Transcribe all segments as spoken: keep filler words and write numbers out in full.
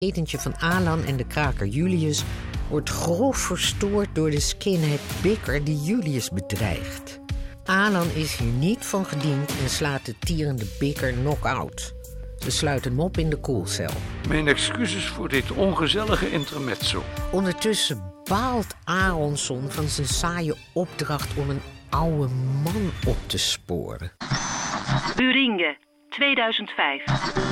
etentje van Alan en de kraker Julius wordt grof verstoord door de skinhead Bikker die Julius bedreigt. Alan is hier niet van gediend en slaat de tierende Bikker knock-out. Ze sluiten hem op in de koelcel. Mijn excuses voor dit ongezellige intermezzo. Ondertussen baalt Aronson van zijn saaie opdracht om een oude man op te sporen. Buringe, tweeduizend vijf.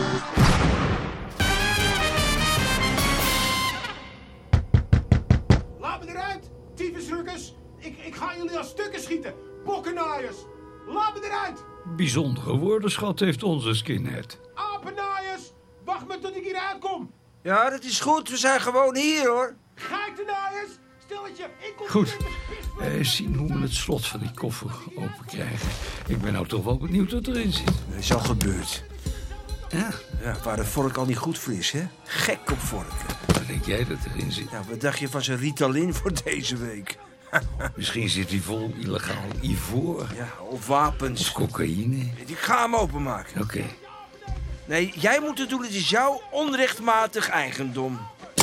Laat me eruit, tyfusrukkers. Ik, ik ga jullie als stukken schieten. Bokkennaaiers. Laat me eruit. Bijzondere woordenschat heeft onze skinhead. Apennaaiers. Wacht me tot ik hier uitkom. Ja, dat is goed. We zijn gewoon hier, hoor. Geitennaaiers. Stelletje, ik kom... Goed. Eh, zien hoe we het slot van die koffer open krijgen. Ik ben nou toch wel benieuwd wat erin zit. Dat is al gebeurd. Ja, Ja, waar de vork al niet goed voor is, hè? Gek op vorken. wat denk jij dat erin zit? Nou, wat dacht je van zijn Ritalin voor deze week? Misschien zit hij vol illegaal ivoor Ja, of wapens. of cocaïne. Ik ga hem openmaken. Oké. Nee, jij moet het doen. Het is jouw onrechtmatig eigendom.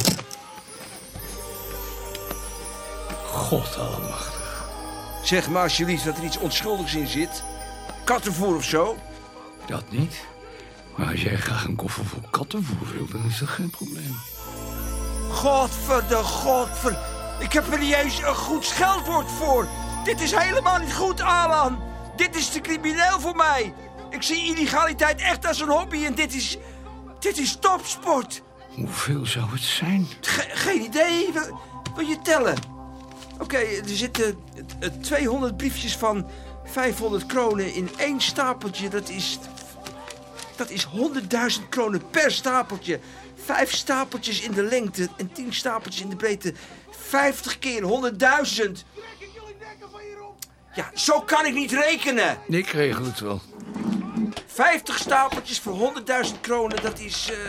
God allemachtig. Zeg maar alsjeblieft dat er iets onschuldigs in zit. Kattenvoer of zo. Dat niet. Maar als jij graag een koffer vol kattenvoer wil, dan is dat geen probleem. Godverde, godver... Ik heb er niet eens een goed scheldwoord voor. Dit is helemaal niet goed, Alan. Dit is te crimineel voor mij. Ik zie illegaliteit echt als een hobby en dit is... Dit is topsport. Hoeveel zou het zijn? Ge- geen idee. Wil, wil je tellen? Oké, okay, er zitten uh, tweehonderd briefjes van vijfhonderd kronen in één stapeltje. Dat is... Dat is honderdduizend kronen per stapeltje. Vijf stapeltjes in de lengte en tien stapeltjes in de breedte. Vijftig keer honderdduizend. Ja, zo kan ik niet rekenen. Ik regel het wel. Vijftig stapeltjes voor honderdduizend kronen, dat is... Uh...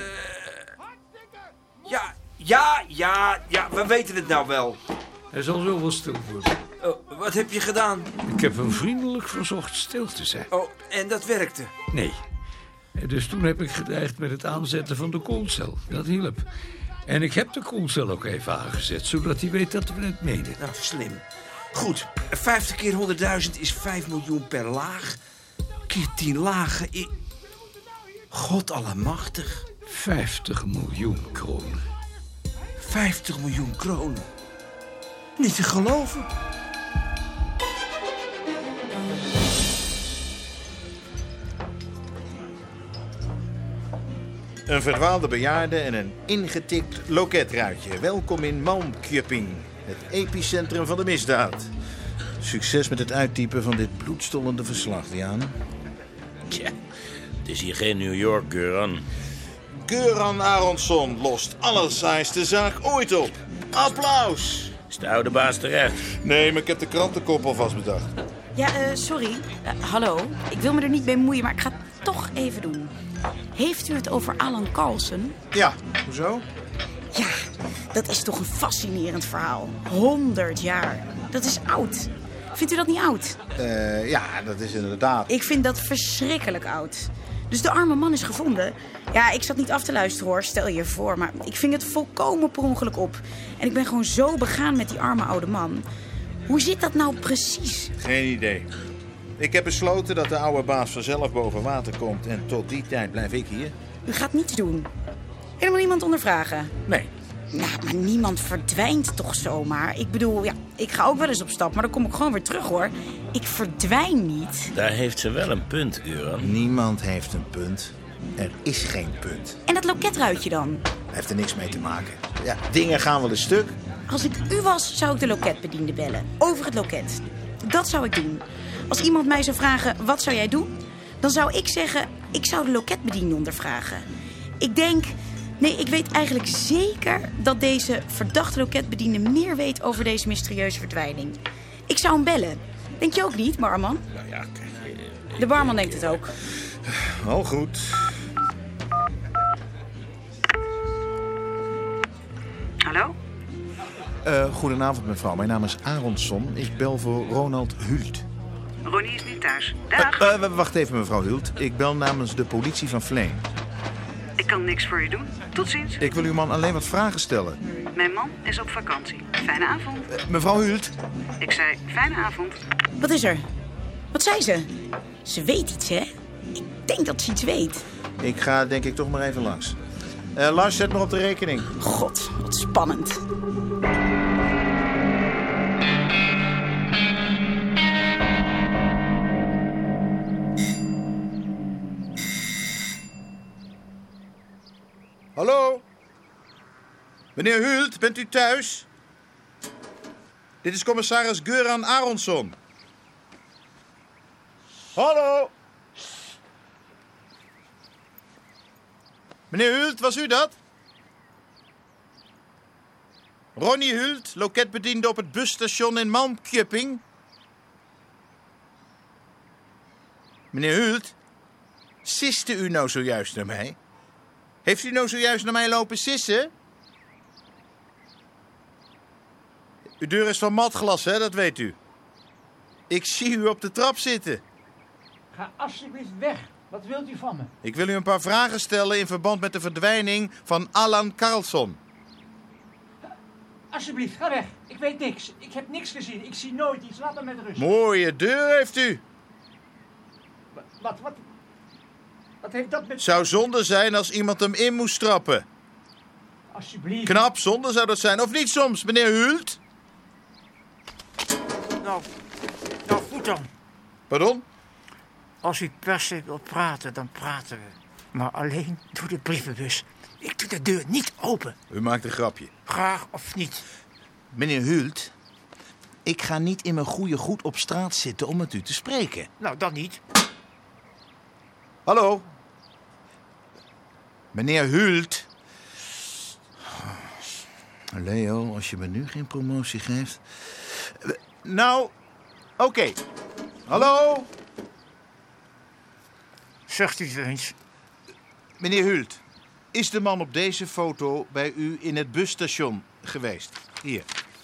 Ja, ja, ja, ja, we weten het nou wel. Hij zal zo wel stil worden. Oh, wat heb je gedaan? Ik heb hem vriendelijk verzocht stil te zijn. Oh, en dat werkte? Nee. Dus toen heb ik gedreigd met het aanzetten van de koelcel. Dat hielp. En ik heb de koelcel ook even aangezet, zodat hij weet dat we het menen. Nou, slim. Goed, vijftig keer honderdduizend is vijf miljoen per laag. Keer tien lagen is... God allemachtig. vijftig miljoen kronen. vijftig miljoen kronen. Niet te geloven. Een verdwaalde bejaarde en een ingetikt loketruitje. Welkom in Malmkjöping, het epicentrum van de misdaad. Succes met het uittypen van dit bloedstollende verslag, Diane. Tja, het is hier geen New York, Göran. Göran Aronson lost allersaaiste zaak ooit op. Applaus! Is de oude baas terecht? Nee, maar ik heb de krantenkop alvast bedacht. Ja, uh, sorry. Uh, hallo. Ik wil me er niet mee moeien, maar ik ga het toch even doen. Heeft u het over Alan Carlsen? Ja, hoezo? Ja, dat is toch een fascinerend verhaal. Honderd jaar. Dat is oud. Vindt u dat niet oud? Uh, ja, dat is inderdaad... Ik vind dat verschrikkelijk oud. Dus de arme man is gevonden. Ja, ik zat niet af te luisteren hoor, stel je voor. Maar ik ving het volkomen per ongeluk op. En ik ben gewoon zo begaan met die arme oude man. Hoe zit dat nou precies? Geen idee. Ik heb besloten dat de oude baas vanzelf boven water komt. En tot die tijd blijf ik hier. U gaat niets doen. Helemaal niemand ondervragen? Nee. Nou, maar niemand verdwijnt toch zomaar? Ik bedoel, ja, ik ga ook wel eens op stap, maar dan kom ik gewoon weer terug hoor. Ik verdwijn niet. Daar heeft ze wel een punt, Göran. Niemand heeft een punt. Er is geen punt. En dat loketruitje dan? Heeft er niks mee te maken. Ja, dingen gaan wel een stuk. Als ik u was, zou ik de loketbediende bellen. Over het loket. Dat zou ik doen. Als iemand mij zou vragen, wat zou jij doen? Dan zou ik zeggen, ik zou de loketbediende ondervragen. Ik denk... Nee, ik weet eigenlijk zeker dat deze verdachte loketbediende meer weet over deze mysterieuze verdwijning. Ik zou hem bellen. Denk je ook niet, barman? Nou ja, kijk... De barman denkt het ook. Al goed. Hallo? Uh, goedenavond, mevrouw. Mijn naam is Aronson. Ik bel voor Ronald Hult. Ronnie is niet thuis. Dag. Uh, uh, wacht even, mevrouw Hult. Ik bel namens de politie van Vleen. Ik kan niks voor je doen. Tot ziens. Ik wil uw man alleen wat vragen stellen. Mijn man is op vakantie. Fijne avond. Uh, mevrouw Hult? Ik zei fijne avond. Wat is er? Wat zei ze? Ze weet iets, hè? Ik denk dat ze iets weet. Ik ga denk ik toch maar even langs. Uh, Lars, zet me op de rekening. God, wat spannend. Hallo? Meneer Hult, bent u thuis? Dit is commissaris Göran Aronsson. Hallo? Meneer Hult, was u dat? Ronnie Hult, loketbediende op het busstation in Malmköping. Meneer Hult, siste u nou zojuist naar mij? Heeft u nou zojuist naar mij lopen sissen? Uw deur is van matglas, hè, dat weet u. Ik zie u op de trap zitten. Ga alsjeblieft weg. Wat wilt u van me? Ik wil u een paar vragen stellen in verband met de verdwijning van Allan Karlsson. Alsjeblieft, ga weg. Ik weet niks. Ik heb niks gezien. Ik zie nooit iets. Laat me met rust. Mooie deur heeft u. Wat, wat? Wat heeft dat met... Zou zonde zijn als iemand hem in moest trappen. Alsjeblieft. Knap zonde zou dat zijn. Of niet soms, meneer Hult? Nou, nou goed dan. Pardon? Als u per se wilt praten, dan praten we. Maar alleen door de brievenbus. Ik doe de deur niet open. U maakt een grapje. Graag of niet. Meneer Hult, ik ga niet in mijn goede goed op straat zitten om met u te spreken. Nou, dan niet. Hallo? Meneer Hult. Leo, als je me nu geen promotie geeft... Nou, oké. Okay. Hallo? Zegt u het eens. Meneer Hult, is de man op deze foto bij u in het busstation geweest? Hier.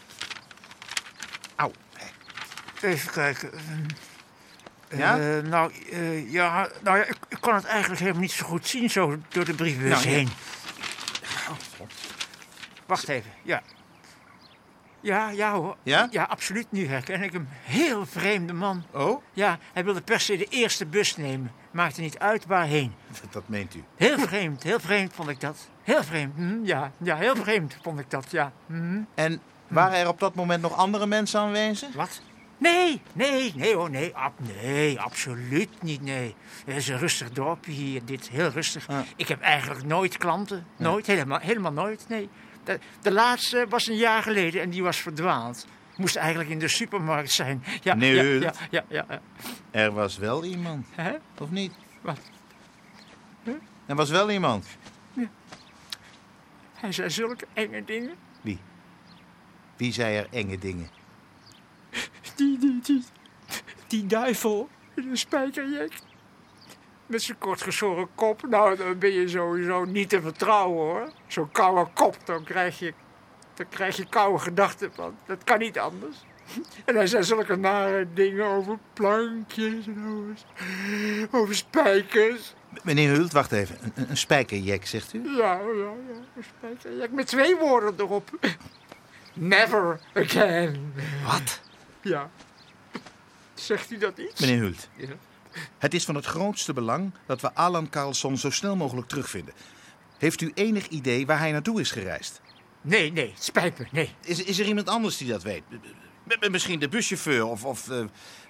Au. Even kijken. Ja? Uh, nou, uh, ja, nou ja, ik, ik kan het eigenlijk helemaal niet zo goed zien zo door de brievenbus nou, heen. Oh, wacht even, ja. Ja, ja hoor. Ja? Ja, absoluut. Nu herken ik hem. Heel vreemde man. Oh? Ja, hij wilde per se de eerste bus nemen. Maakte niet uit waarheen. Dat, dat meent u? Heel vreemd, heel vreemd vond ik dat. Heel vreemd, hm, ja. Ja, heel vreemd vond ik dat, ja. Hm. En waren er op dat moment nog andere mensen aanwezig? Wat? Nee, nee, nee hoor, nee. Ab, nee, absoluut niet, nee. Het is een rustig dorpje hier, dit, heel rustig. Ah. Ik heb eigenlijk nooit klanten. Nooit, ja. helemaal, helemaal nooit, nee. De, de laatste was een jaar geleden en die was verdwaald. Moest eigenlijk in de supermarkt zijn. Ja, nee, ja, ja, ja, ja, ja. Er was wel iemand. Hè? Of niet? Wat? Huh? Er was wel iemand. Ja. Hij zei zulke enge dingen. Wie? Wie zei er enge dingen? Die, die, die, die duivel in een spijkerjek. Met zijn kortgeschoren kop. Nou, dan ben je sowieso niet te vertrouwen, hoor. Zo'n koude kop, dan krijg je, dan krijg je koude gedachten van. Dat kan niet anders. En hij zei zulke nare dingen over plankjes en over, over spijkers. Meneer Hult, wacht even. Een, een spijkerjek, zegt u? Ja, ja, ja. Een spijkerjek met twee woorden erop. Never again. Wat? Ja. Zegt u dat iets? Meneer Hult. Ja. Het is van het grootste belang dat we Allan Karlsson zo snel mogelijk terugvinden. Heeft u enig idee waar hij naartoe is gereisd? Nee, nee, het spijt me, nee. Is, is er iemand anders die dat weet? Misschien de buschauffeur of... of uh...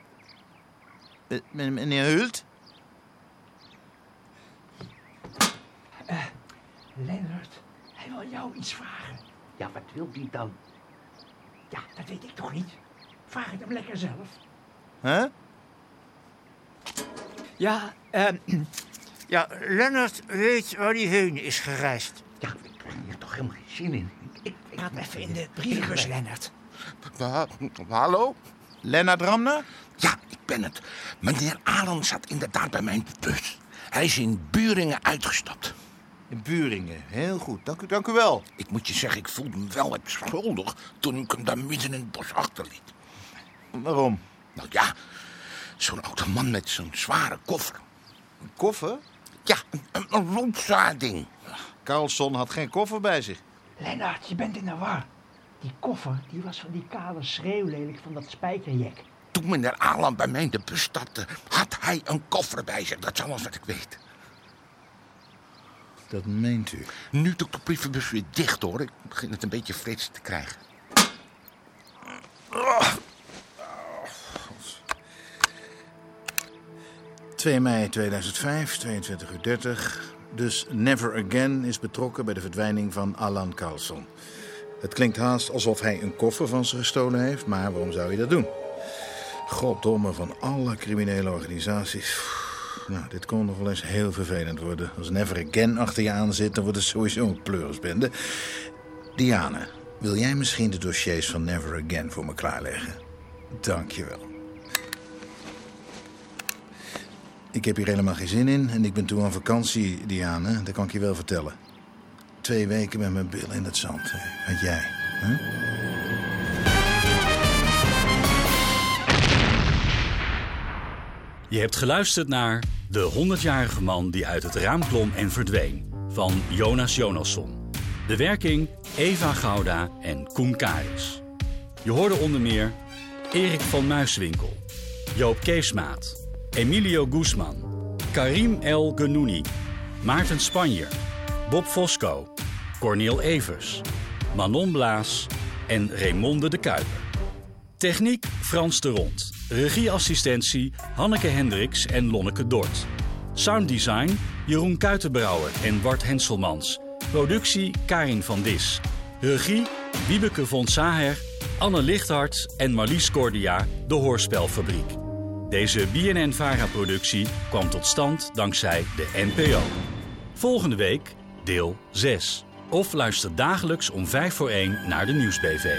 Meneer Hult? Uh, Lennart, hij wil jou iets vragen. Ja, wat wil die dan? Ja, dat weet ik toch niet. Vraag het hem lekker zelf. Huh? Ja, uh, ja, Lennart weet waar hij heen is gereisd. Ja, ik krijg hier toch helemaal geen zin in. Ik, ik praat even in de brievenbus, Lennart. Hallo? Lennart Ramner? Ja, ik ben het. Meneer Allan zat inderdaad bij mijn bus. Hij is in Buringen uitgestapt. In Buringen, heel goed. Dank u, dank u wel. Ik moet je zeggen, ik voelde me wel wat schuldig toen ik hem daar midden in het bos achterliet. Waarom? Nou ja, zo'n oude man met zo'n zware koffer. Een koffer? Ja, een, een loopzading. Carlson had geen koffer bij zich. Lennart, je bent in de war. Die koffer die was van die kale schreeuwlelijk van dat spijkerjek. Toen meneer Alan bij mij in de bus stapte, had hij een koffer bij zich. Dat is alles wat ik weet. Dat meent u? Nu doe ik de brievenbus weer dicht, hoor. Ik begin het een beetje vreeds te krijgen. twee mei tweeduizend vijf, tweeëntwintig uur dertig. Dus Never Again is betrokken bij de verdwijning van Alan Carlson. Het klinkt haast alsof hij een koffer van ze gestolen heeft, maar waarom zou hij dat doen? Goddomme, van alle criminele organisaties. Nou, dit kon nog wel eens heel vervelend worden. Als Never Again achter je aan zit, dan wordt het sowieso een pleurisbende. Diane, wil jij misschien de dossiers van Never Again voor me klaarleggen? Dank je wel. Ik heb hier helemaal geen zin in en ik ben toe aan vakantie, Diane. Dat kan ik je wel vertellen. Twee weken met mijn billen in het zand. Weet jij, hè? Je hebt geluisterd naar De honderdjarige man die uit het raam klom en verdween van Jonas Jonasson. De werking Eva Gouda en Koen Karis. Je hoorde onder meer Erik van Muiswinkel, Joop Keesmaat, Emilio Guzman, Karim El Genouni, Maarten Spanjer, Bob Fosco, Cornel Evers, Manon Blaas en Raymonde de Kuiper. Techniek Frans de Rond. Regieassistentie Hanneke Hendricks en Lonneke Dort. Sounddesign Jeroen Kuitenbrouwer en Bart Henselmans. Productie Karin van Dis. Regie Wiebeke von Saher, Anne Lichthart en Marlies Cordia, de Hoorspelfabriek. Deze B N N-Vara-productie kwam tot stand dankzij de N P O. Volgende week deel zes. Of luister dagelijks om vijf voor één naar de Nieuws B V.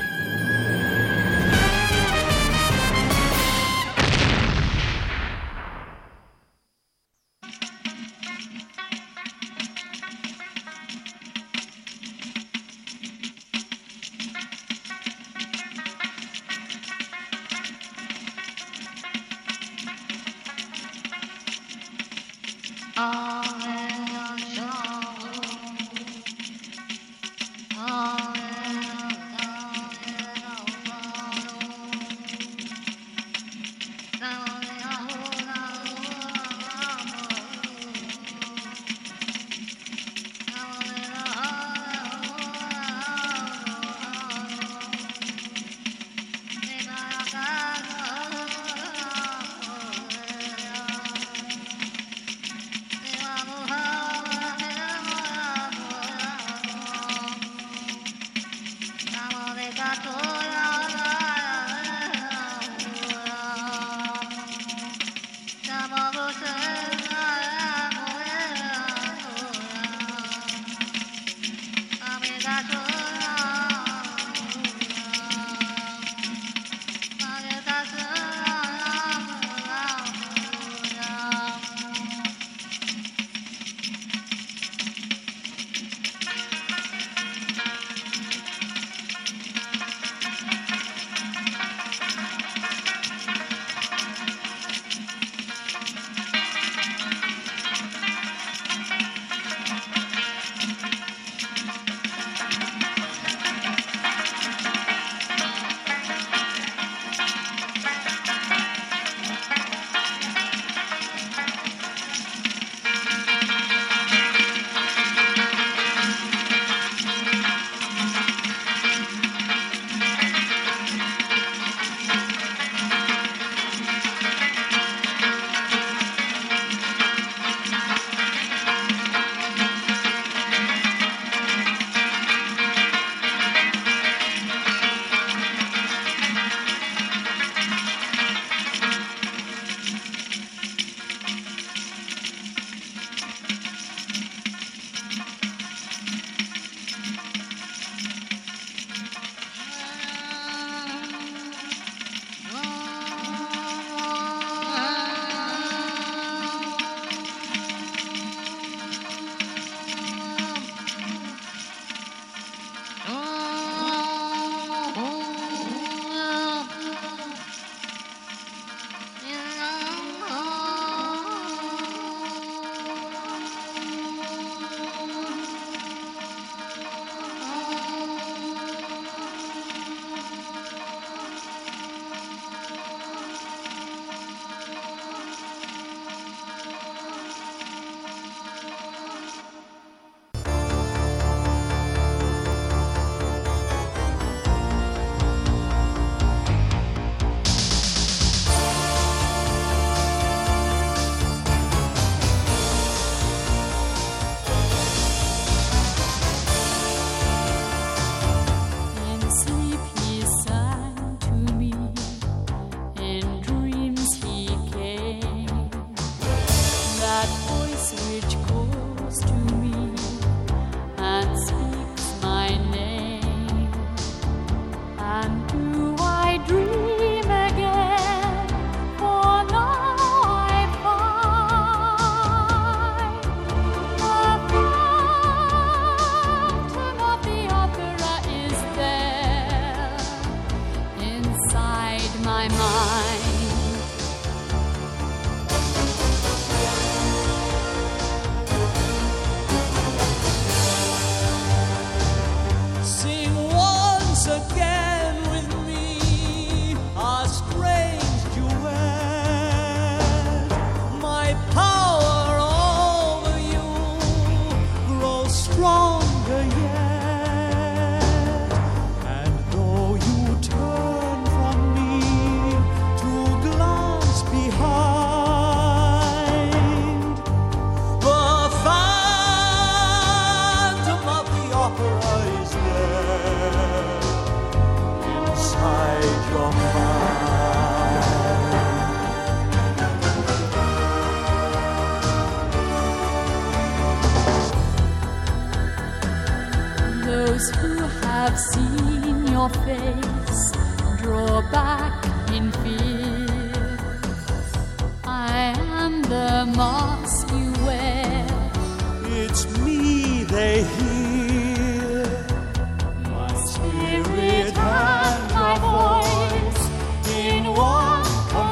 have seen your face draw back in fear. I am the mask you wear. It's me they hear. My spirit and my voice in one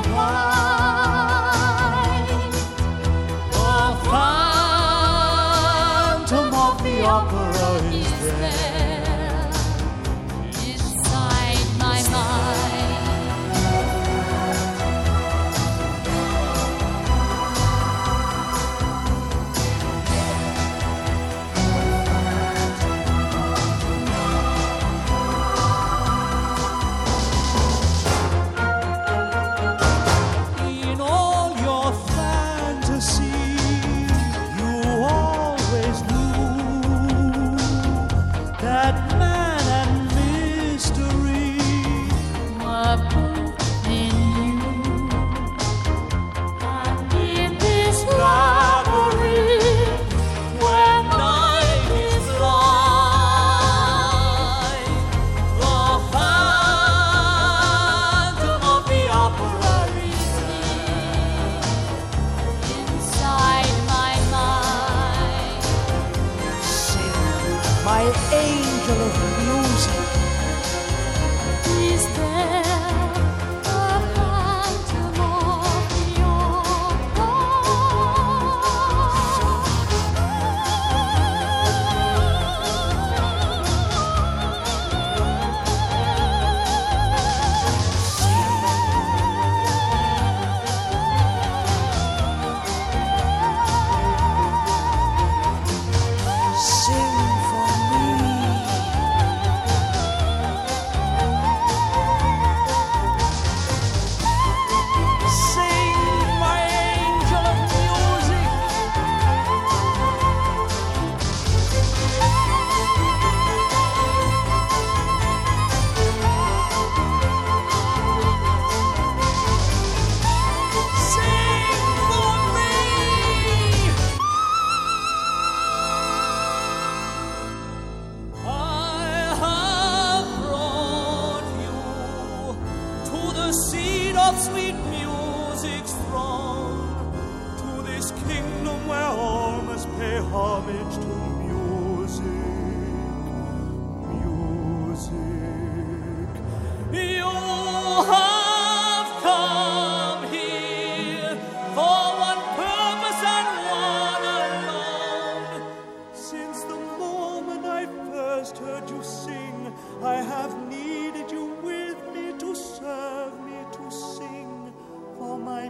combined. The phantom of the opera is there inside my mind. in all your fantasy. You always knew that man and mystery were both in you. And in this robbery where night is light, the phantom of the opera is inside my mind. my angel of music. Is there a phantom of the Sing for me. Sing, my angel of music. Sing for me. I have brought you to the seat of sweet music's throne, to this kingdom where all must pay homage to music, music. You have come here for one purpose and one alone. Since the moment I first heard you sing, I have needed you with me to serve me, to sing for my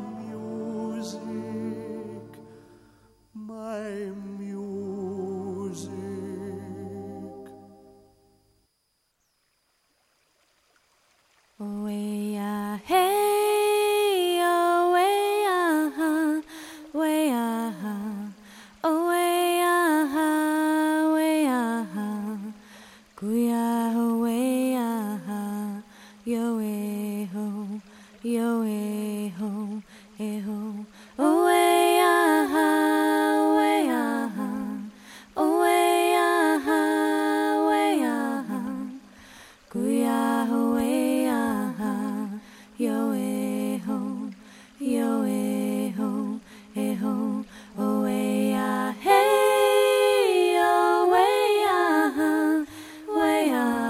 music, my music. way ah hey oh way ah way ah oh way ah way ah kuya ho way ah yo eh ho yo eh ho eh ho oh way ah way ah oh way ah way ah kuya ho way yo eh ho yo eh ho eh ho oh way ah hey oh way ah way ah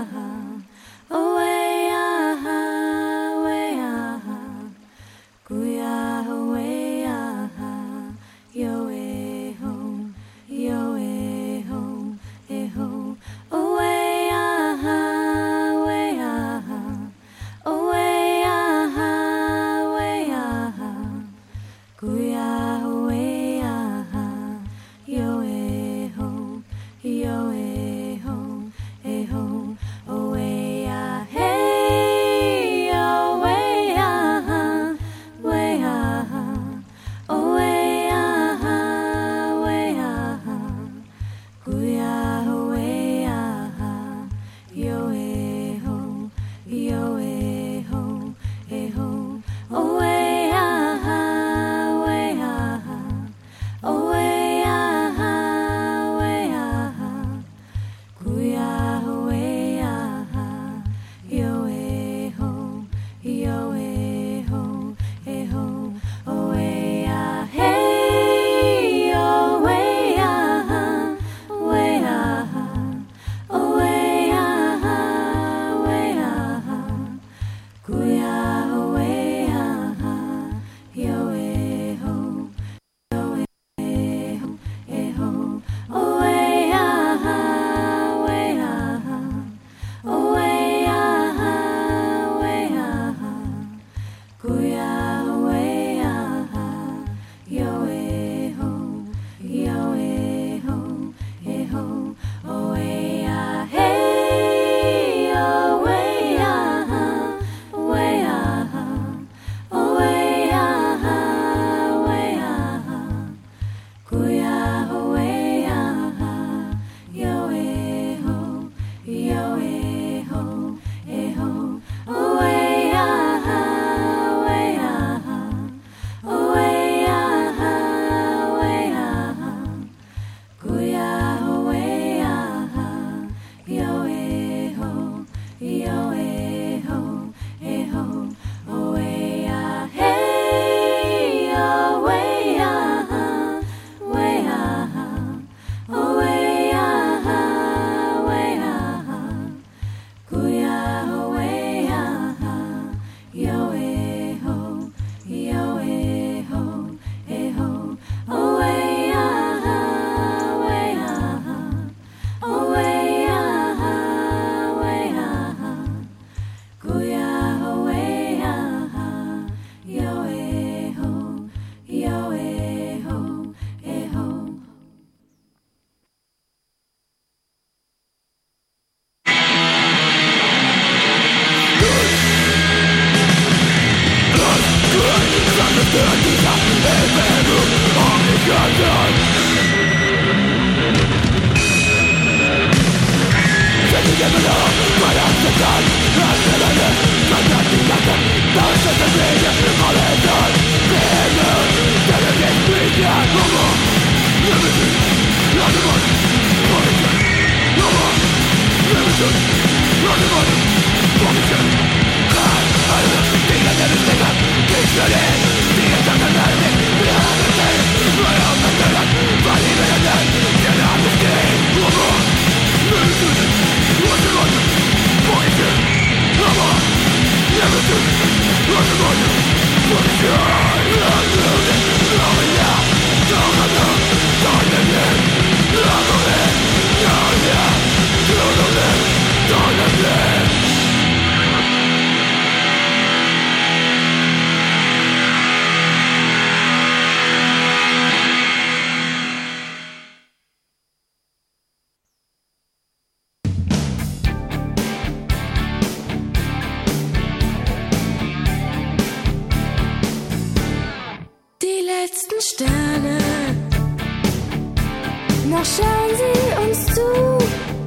Noch schauen sie uns zu.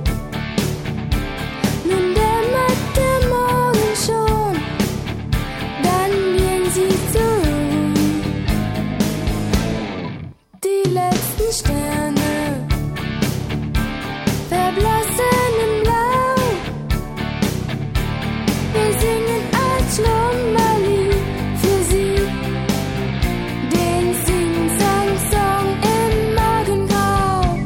Nun dämmert der Morgen schon, dann gehen sie zurück. Die letzten Sterne verblassen im Blau. Wir singen ein Schlummerlied für sie, den Sing-Sang-Song im Morgengrau.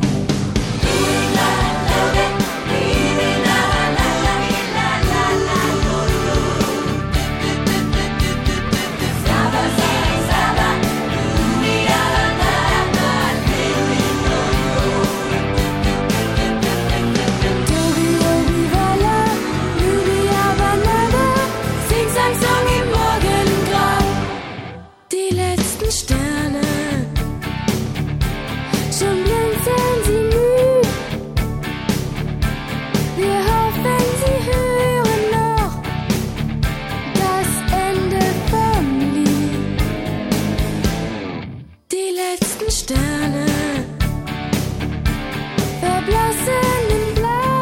Die letzten Sterne, schon blinzeln sie müde. Wir hoffen, sie hören noch das Ende vom Lied. Die letzten Sterne verblassen im Blau.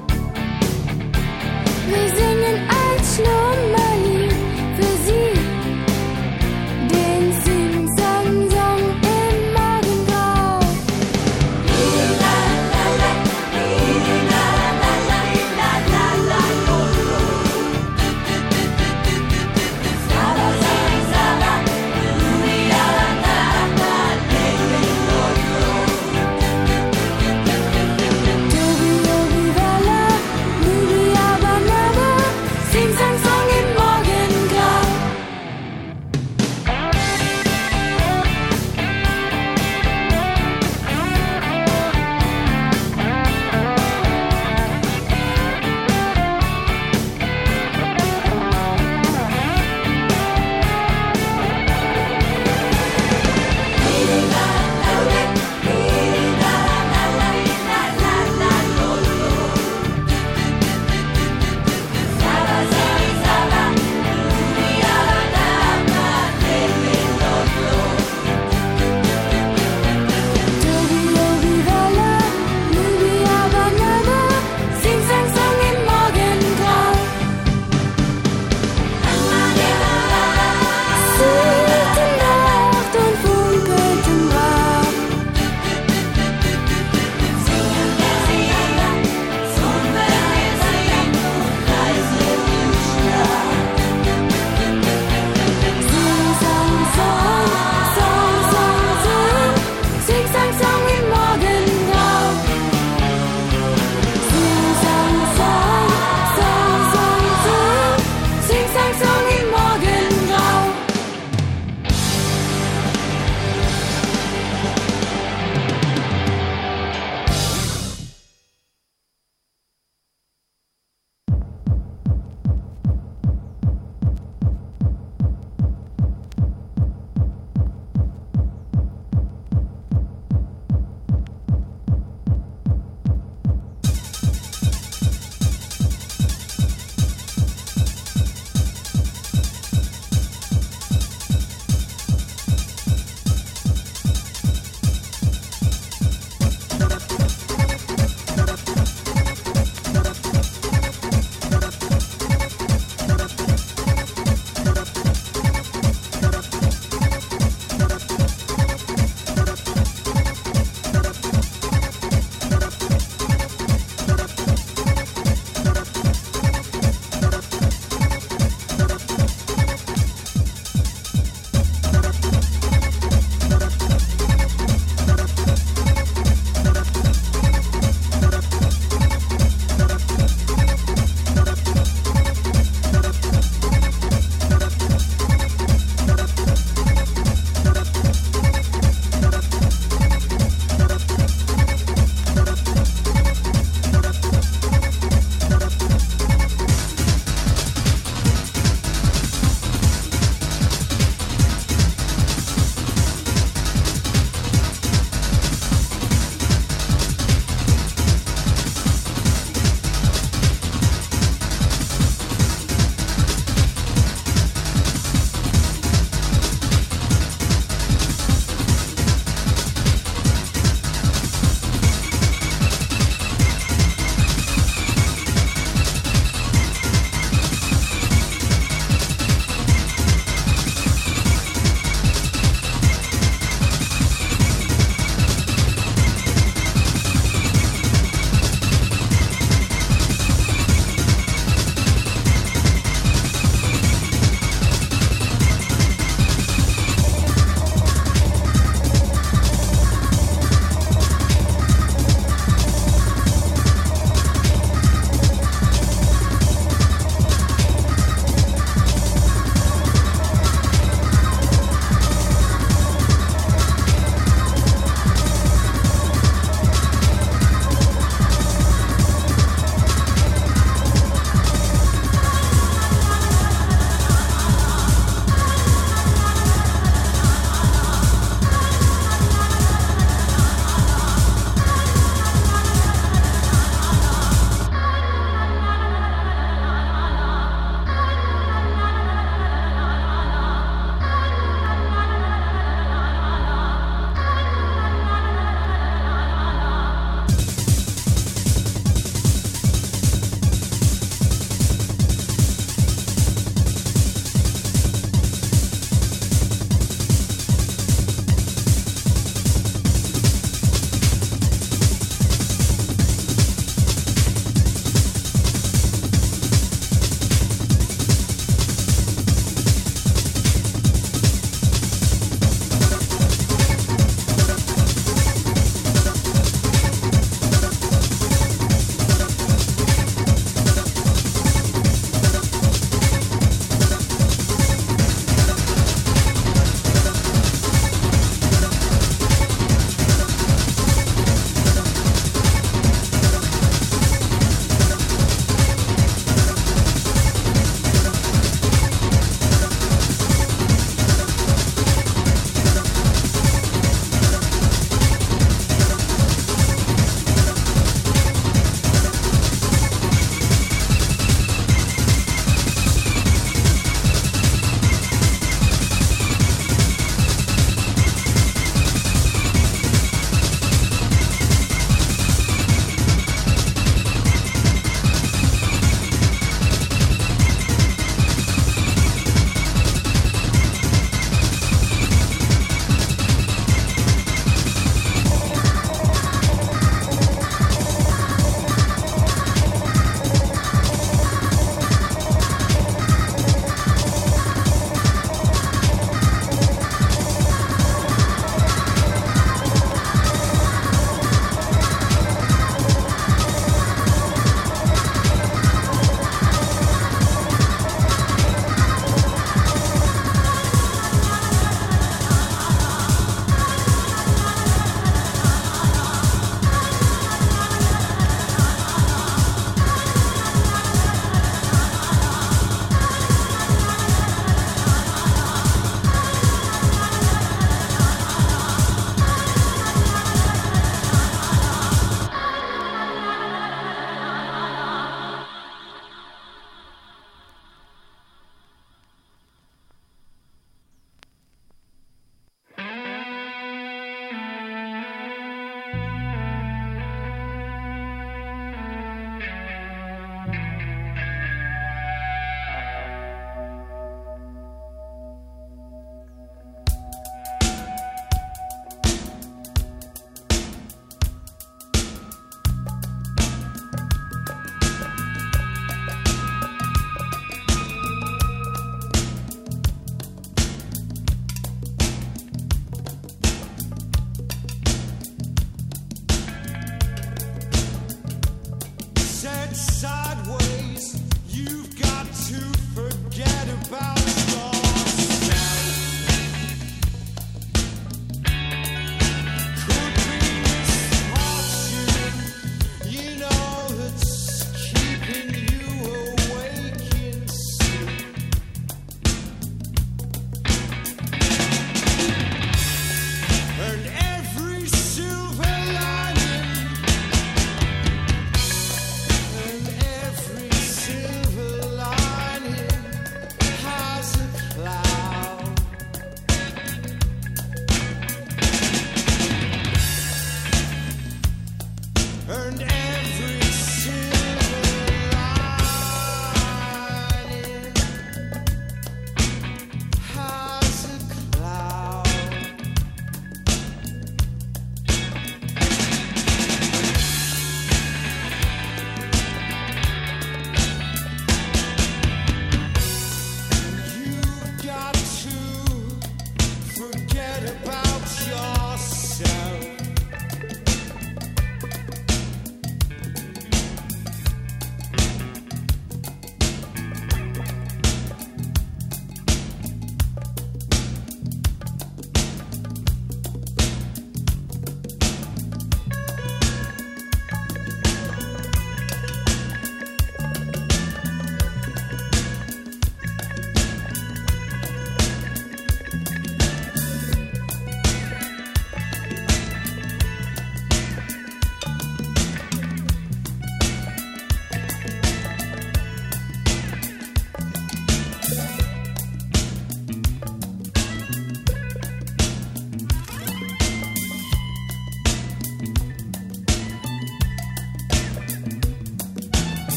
Wir singen ein Schlummerlied für sie, den Sing-Sang-Song im Morgengrau. Tobi, Obi, Walla, Bibi, Abanaba,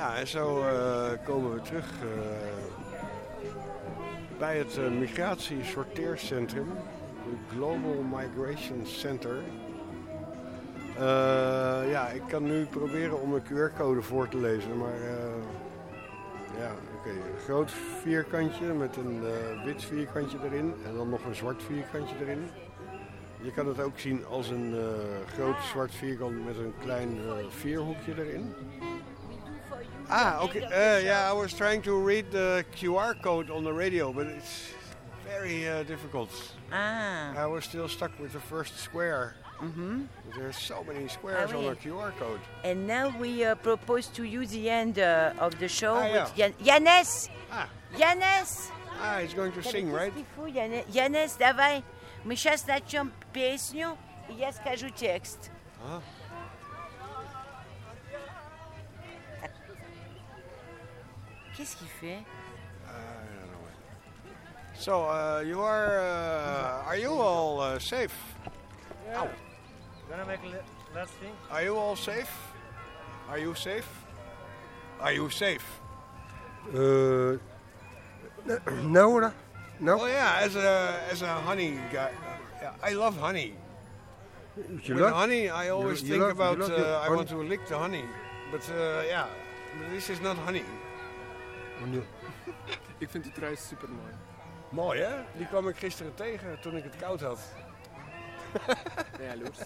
Ja, en zo uh, komen we terug uh, bij het uh, migratiesorteercentrum, het Global Migration Center. Uh, ja, ik kan nu proberen om een Q R-code voor te lezen, maar uh, ja, oké. Okay. Een groot vierkantje met een uh, wit vierkantje erin en dan nog een zwart vierkantje erin. Je kan het ook zien als een uh, groot zwart vierkant met een klein uh, vierhoekje erin. Ah, okay. Uh, yeah, I was trying to read the Q R code on the radio, but it's very uh, difficult. Ah. I was still stuck with the first square. Mm-hmm. There's so many squares Ah, on oui. a Q R code. And now we uh, propose to you the end uh, of the show Ah, with yeah. Jan- Jannes. Ah. Jannes. Ah, he's going to sing, right? Jannes, давай. Мы сейчас начнем песню, и я скажу текст. Ah. Qu'est-ce qu'il fait? I don't know. So, uh, you are, uh, are you all uh, safe? Yeah. Ow. Gonna make a last thing. Are you all safe? Are you safe? Are you safe? Uh, no, no. No. Oh yeah, as a as a honey guy, yeah, I love honey. You With love- honey, I always you think love- about you love uh, your I honey? want to lick the honey, but uh, yeah, but this is not honey. Ik vind die trui super mooi. Mooi hè? Die kwam ik gisteren tegen toen ik het koud had. Ja, jaloers.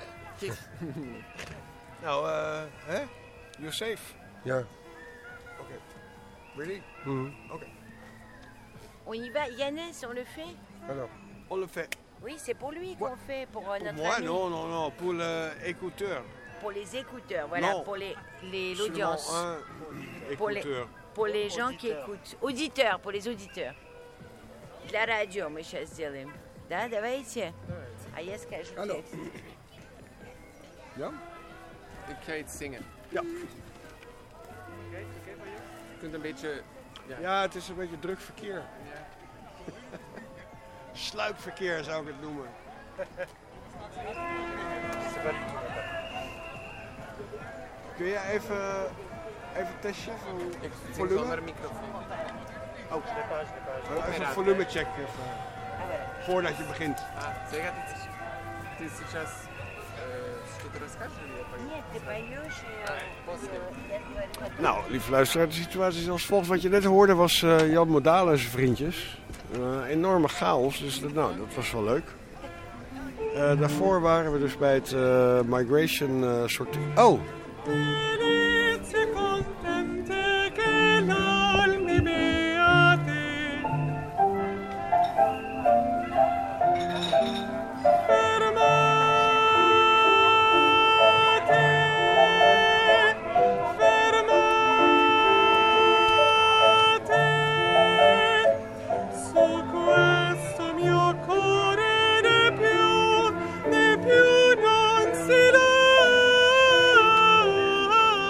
Nou, uh, hè? You're safe. Ja. Okay. Really? Mhm. Okay. On y va, Jannes, on le fait? Alors, on le fait. Oui, c'est pour lui qu'on fait, pour euh, Pour notre moi, ami. non, non, non, pour l'écouteur. Pour les écouteurs, voilà, Non. pour les, les- Seulement l'audience. un Pour les, écouteur. pour les gens qui Auditeur. écoutent. Auditeurs, pour les auditeurs. Для радио мы сейчас сделаем. Да, давайте. А я скажу текст. Ja? Ik ga iets zingen. Ja. Je kunt een beetje... Ja, Ja, het is een beetje druk verkeer. Sluipverkeer zou ik het noemen. Kun je even, even testen van ik zing volume? zonder microfoon. Oh, even een volume check even, voordat je begint. А, сега ты, ты сейчас э, что-то расскажешь или я пою? Нет, ты поешь, Nou, lieve luisteraar, de situatie is als volgt. Wat je net hoorde was uh, Jan Modaal en zijn vriendjes. Uh, enorme chaos, dus dat, nou, dat was wel leuk. Uh, daarvoor waren we dus bij het uh, migration uh, soort... Oh! Felice contente che l'alme beate fermate su questo mio cuore ne più, ne più non si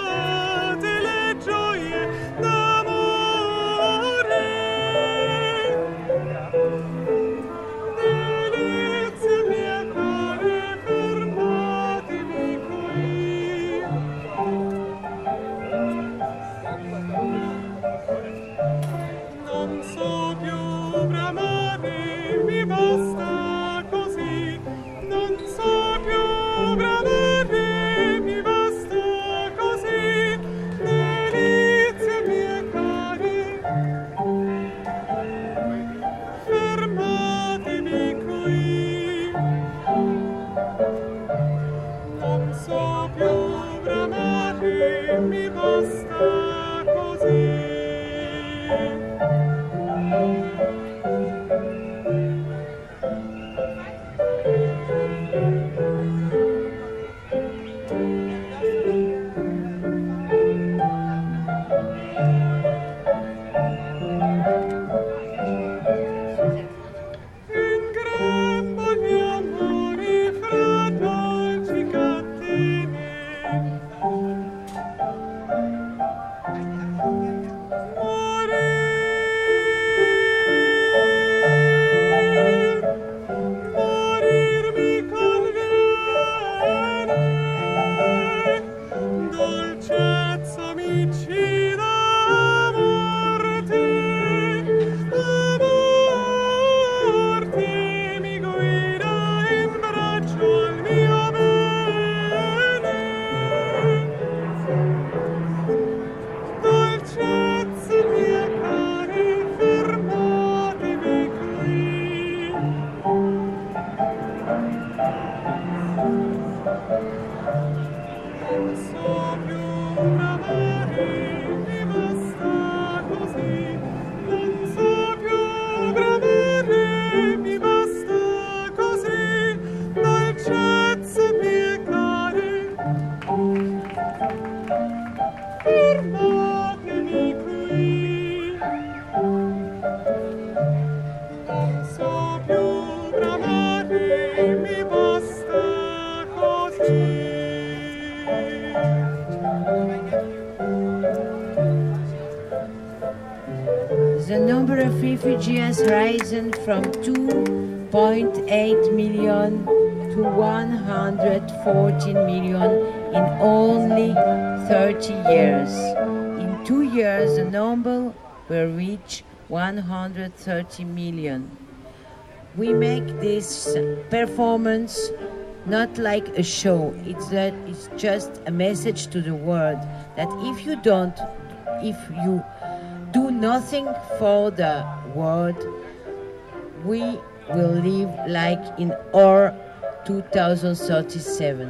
of refugees risen from two point eight million to one hundred fourteen million in only thirty years. In two years, the number will reach one hundred thirty million. We make this performance not like a show. It's that it's just a message to the world that if you don't, if you do nothing for the world, we will live like in our two thousand thirty-seven.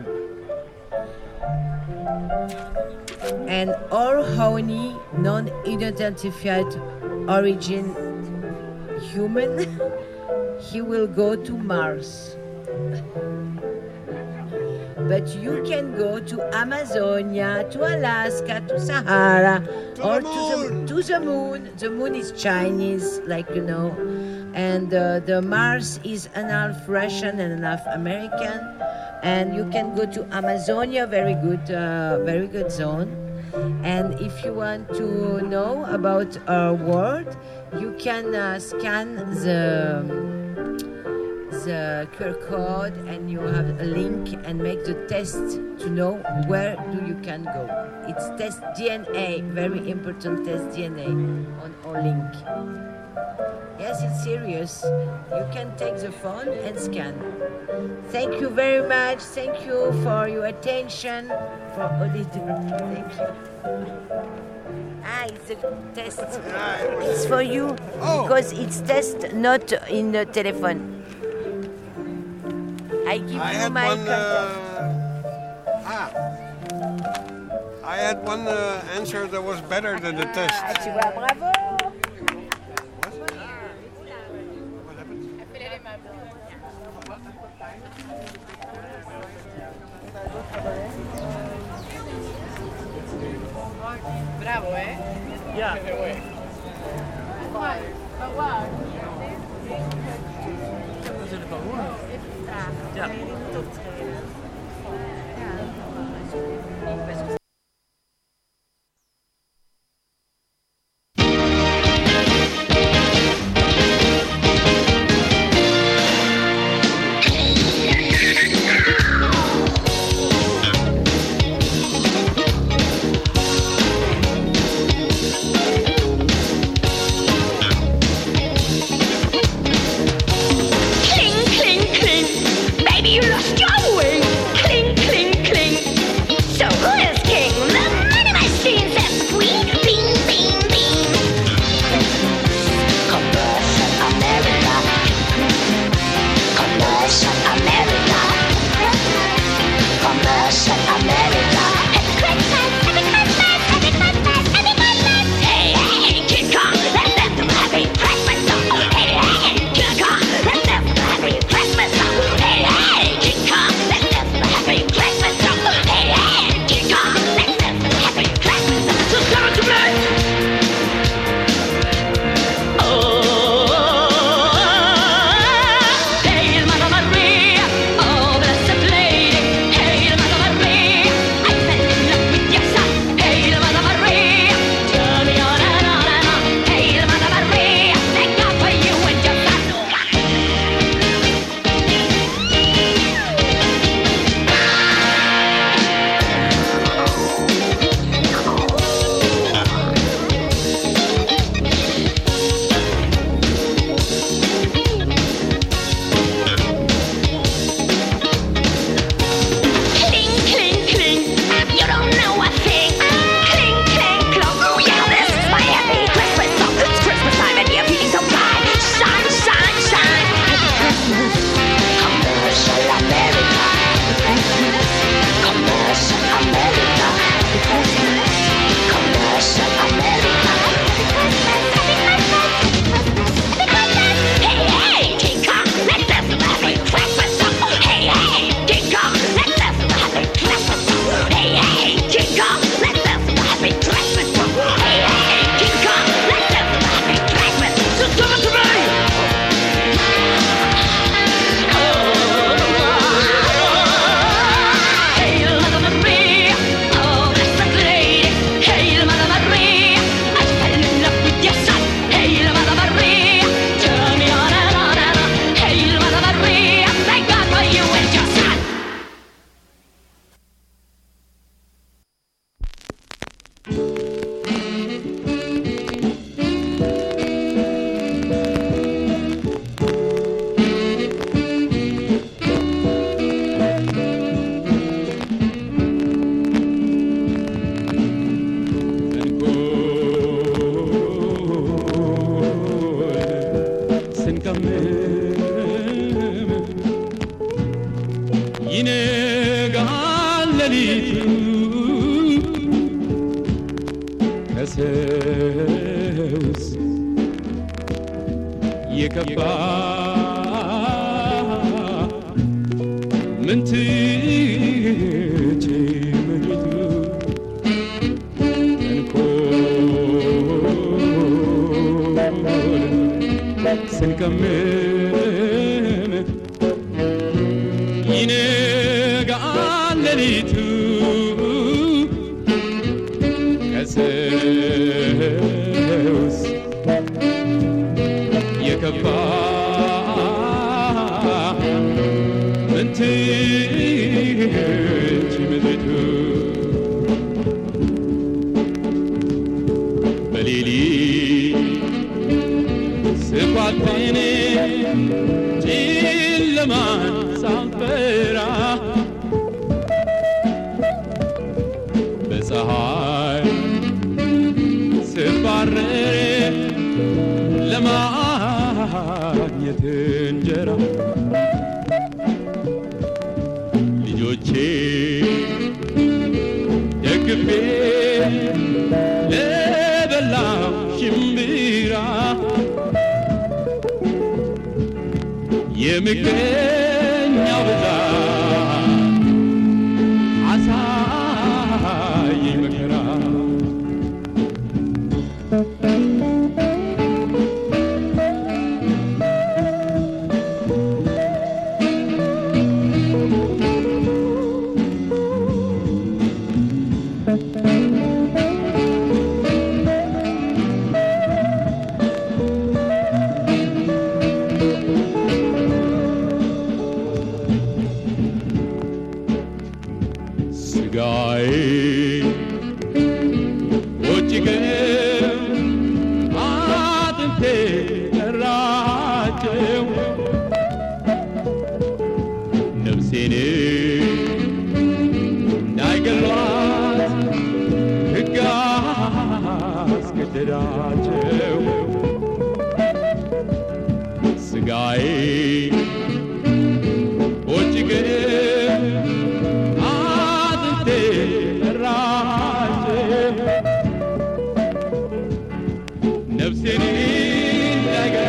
And our only non-identified origin human, he will go to Mars. But you can go to Amazonia, to Alaska, to Sahara, To or the to the, to the moon. The moon is Chinese, like you know, and uh, the Mars is an half Russian and an half American. And you can go to Amazonia, very good, uh, very good zone. And if you want to know about our world, you can uh, scan the. the Q R code and you have a link and make the test to know where do you can go. It's test D N A, very important test D N A on our link. Yes, it's serious. You can take the phone and scan. Thank you very much. Thank you for your attention. For auditor. Thank you. Ah, it's a test. It's for you because it's test not in the telephone. I give I you had my one. contact. Uh, ah, I had one uh, answer that was better than the test. Ah, tu vois, bravo. Bravo, eh? Ja. Dat zullen we wel horen. Ja. You lost your way. Cling, cling, cling. So who is ይነጋል ሌሊቱ ከሰውስ የከፋ ምን ትቼ ምድሪቱ ተንኮል ስንቀምም ይነጋል ሌሊቱ ከሰውስ የከፋ ምን ትቼ ምድሪቱ በሌሊት ስኳትን ጨለማን ሳልፈራ በፀሐይ ስባረር ለማግኘት እንጀራ ልጆቼ ደግፌ ለበላው ሽምብራ የምቀኛው ብዛት አሳየኝ መከራ ስጋዬ ወጭገው አጥንቴ ጠራቸው ነፍሴን እንዳይገሏት ሕግ አስገደዳቸው ስጋዬ ወጭገው ነፍሴን እንዳይገባ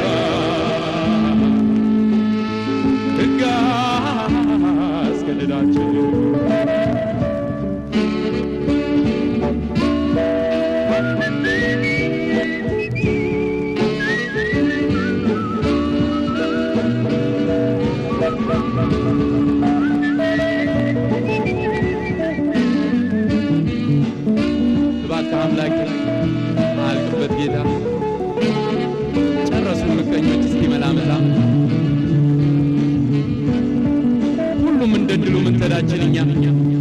ሕግ አስገደዳቸው እባክህ አምላኬ አልቅበት ጌታ ጨረሱን ምቀኞች እስኪ መላመላ ሁሉም እንደድሉ ምን ተዳችን እኛ